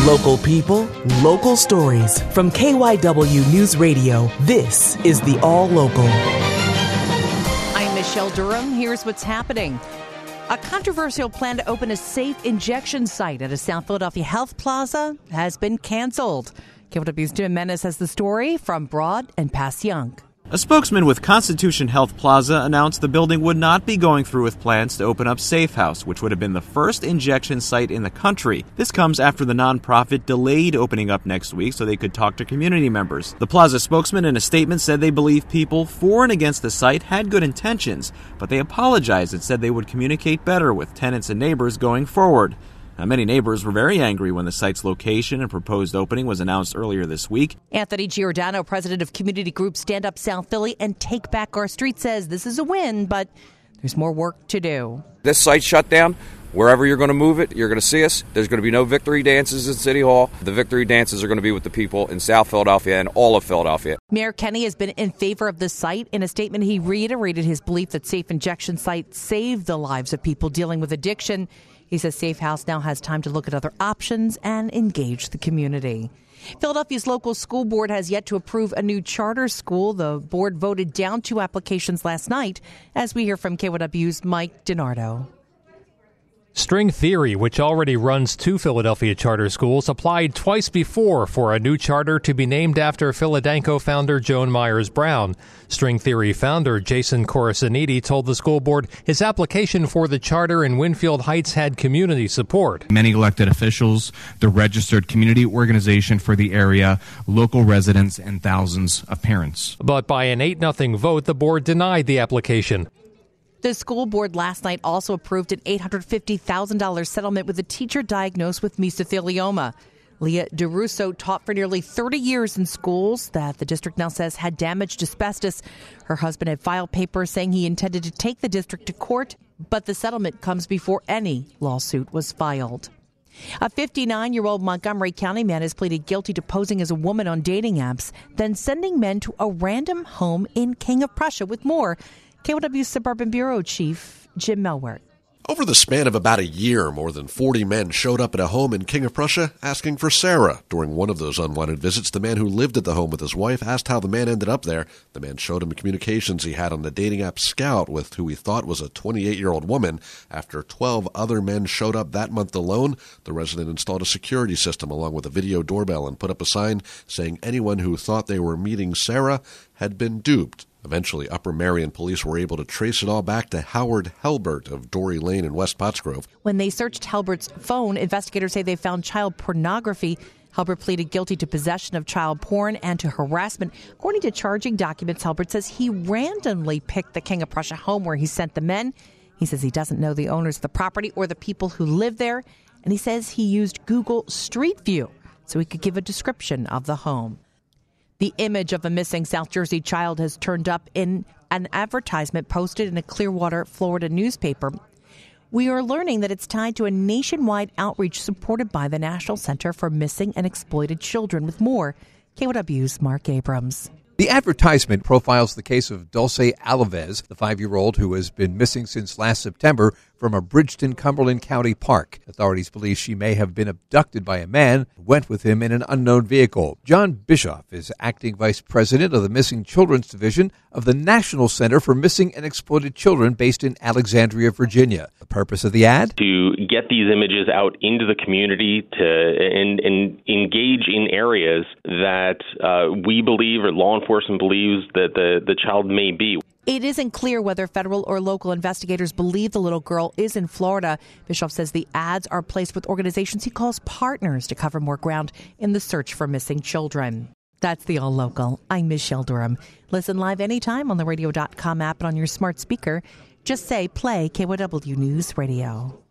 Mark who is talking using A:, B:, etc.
A: Local people, local stories. From KYW News Radio, this is the All Local.
B: I'm Michelle Durham. Here's what's happening. A controversial plan to open a safe injection site at a South Philadelphia health plaza has been canceled. KYW's Jim Menace has the story from Broad and Passyunk.
C: A spokesman with Constitution Health Plaza announced the building would not be going through with plans to open up Safe House, which would have been the first injection site in the country. This comes after the nonprofit delayed opening up next week so they could talk to community members. The Plaza spokesman in a statement said they believe people for and against the site had good intentions, but they apologized and said they would communicate better with tenants and neighbors going forward. Now, many neighbors were very angry when the site's location and proposed opening was announced earlier this week.
B: Anthony Giordano, president of community group Stand Up South Philly and Take Back Our Street, says this is a win, but there's more work to do.
D: This site's shut down. Wherever you're going to move it, you're going to see us. There's going to be no victory dances in City Hall. The victory dances are going to be with the people in South Philadelphia and all of Philadelphia.
B: Mayor Kenny has been in favor of the site. In a statement, he reiterated his belief that safe injection sites save the lives of people dealing with addiction. He says Safe House now has time to look at other options and engage the community. Philadelphia's local school board has yet to approve a new charter school. The board voted down 2 applications last night, as we hear from KYW's Mike DiNardo.
E: String Theory, which already runs 2 Philadelphia charter schools, applied twice before for a new charter to be named after Philadanco founder Joan Myers Brown. String Theory founder Jason Corasaniti told the school board his application for the charter in Winfield Heights had community support.
F: Many elected officials, the registered community organization for the area, local residents, and thousands of parents.
E: But by an 8-0 vote, the board denied the application.
B: The school board last night also approved an $850,000 settlement with a teacher diagnosed with mesothelioma. Leah DeRusso taught for nearly 30 years in schools that the district now says had damaged asbestos. Her husband had filed papers saying he intended to take the district to court, but the settlement comes before any lawsuit was filed. A 59-year-old Montgomery County man has pleaded guilty to posing as a woman on dating apps, then sending men to a random home in King of Prussia. With more, KYW Suburban Bureau Chief Jim Melwert.
G: Over the span of about a year, more than 40 men showed up at a home in King of Prussia asking for Sarah. During one of those unwanted visits, the man who lived at the home with his wife asked how the man ended up there. The man showed him communications he had on the dating app Scout with who he thought was a 28-year-old woman. After 12 other men showed up that month alone, the resident installed a security system along with a video doorbell and put up a sign saying anyone who thought they were meeting Sarah had been duped. Eventually, Upper Merion police were able to trace it all back to Howard Helbert of Dory Lane in West Pottsgrove.
B: When they searched Helbert's phone, investigators say they found child pornography. Helbert pleaded guilty to possession of child porn and to harassment. According to charging documents, Helbert says he randomly picked the King of Prussia home where he sent the men. He says he doesn't know the owners of the property or the people who live there. And he says he used Google Street View so he could give a description of the home. The image of a missing South Jersey child has turned up in an advertisement posted in a Clearwater, Florida newspaper. We are learning that it's tied to a nationwide outreach supported by the National Center for Missing and Exploited Children. With more, KYW's Mark Abrams.
H: The advertisement profiles the case of Dulce Alaves, the 5-year-old who has been missing since last September from a Bridgeton, Cumberland County park. Authorities believe she may have been abducted by a man who went with him in an unknown vehicle. John Bischoff is acting vice president of the Missing Children's Division of the National Center for Missing and Exploited Children based in Alexandria, Virginia. The purpose of the ad?
I: To get these images out into the community and engage in areas that we believe or law enforcement believes that the child may be.
B: It isn't clear whether federal or local investigators believe the little girl is in Florida. Bischoff says the ads are placed with organizations he calls partners to cover more ground in the search for missing children. That's the All Local. I'm Michelle Durham. Listen live anytime on the radio.com app and on your smart speaker. Just say play KYW News Radio.